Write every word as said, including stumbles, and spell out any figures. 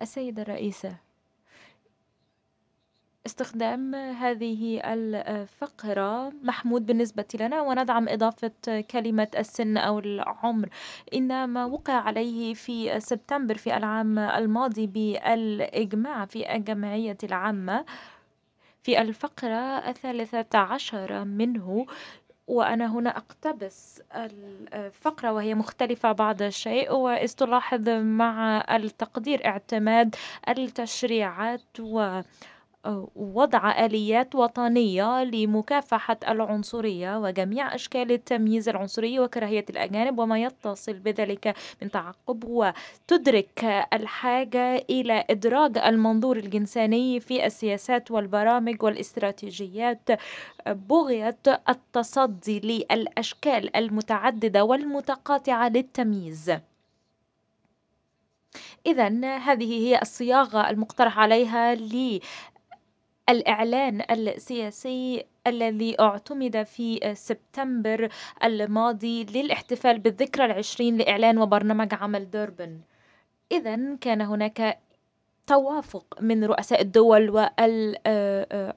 السيدة الرئيسة، استخدام هذه الفقرة محمود بالنسبة لنا، وندعم إضافة كلمة السن أو العمر. إن ما وقع عليه في سبتمبر في العام الماضي بالإجماع في الجمعية العامة في الفقرة الثالثة عشر منه، وأنا هنا أقتبس الفقرة وهي مختلفة بعض الشيء، وإذ تلاحظ مع التقدير اعتماد التشريعات و وضع آليات وطنية لمكافحة العنصرية وجميع أشكال التمييز العنصري وكراهية الأجانب وما يتصل بذلك من تعقب، وتدرك الحاجة إلى إدراج المنظور الجنساني في السياسات والبرامج والاستراتيجيات بغية التصدي للأشكال المتعددة والمتقاطعة للتمييز. إذن هذه هي الصياغة المقترح عليها الإعلان السياسي الذي اعتمد في سبتمبر الماضي للاحتفال بالذكرى العشرين لإعلان وبرنامج عمل دوربن. إذن كان هناك توافق من رؤساء الدول